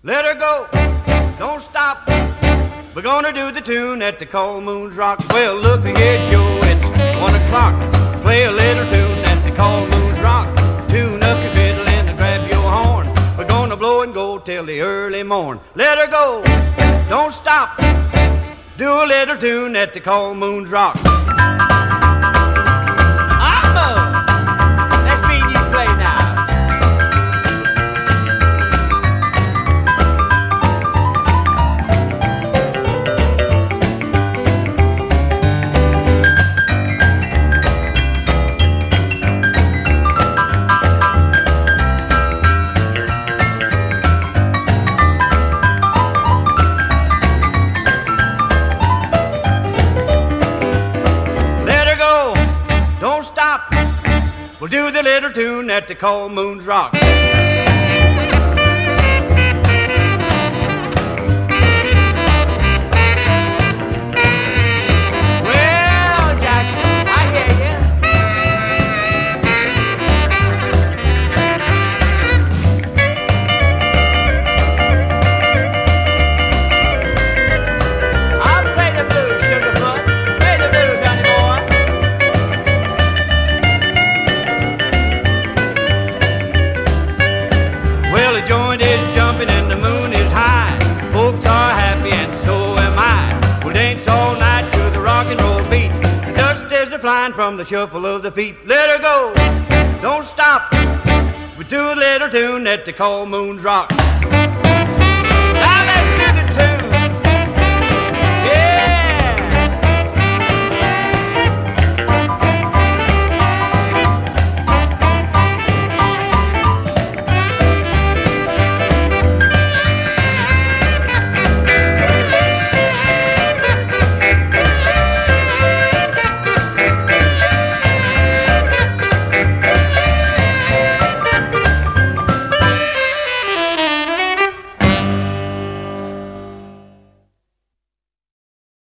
Let her go, don't stop. We're gonna do the tune that they call Moon's Rock. Well, look here, Joe, it's 1 o'clock. Play a little tune that they call Moon's Rock. Tune up your fiddle and grab your horn. We're gonna blow and go till the early morn. Let her go, don't stop. Do a little tune that they call Moon's Rock. That's me and you play now. We'll do the little tune that they call Moon's Rock. Well, Jackson, I hear you. I'll play the blues, Sugarfoot. Play the blues, honey boy. Well, the joint is jumping and the moon is high. Folks are happy and so am I. We'll dance all night to the rock and roll beat. The dust is flying from the shuffle of the feet. Let her go, don't stop. We do a little tune that they call Moon's Rock.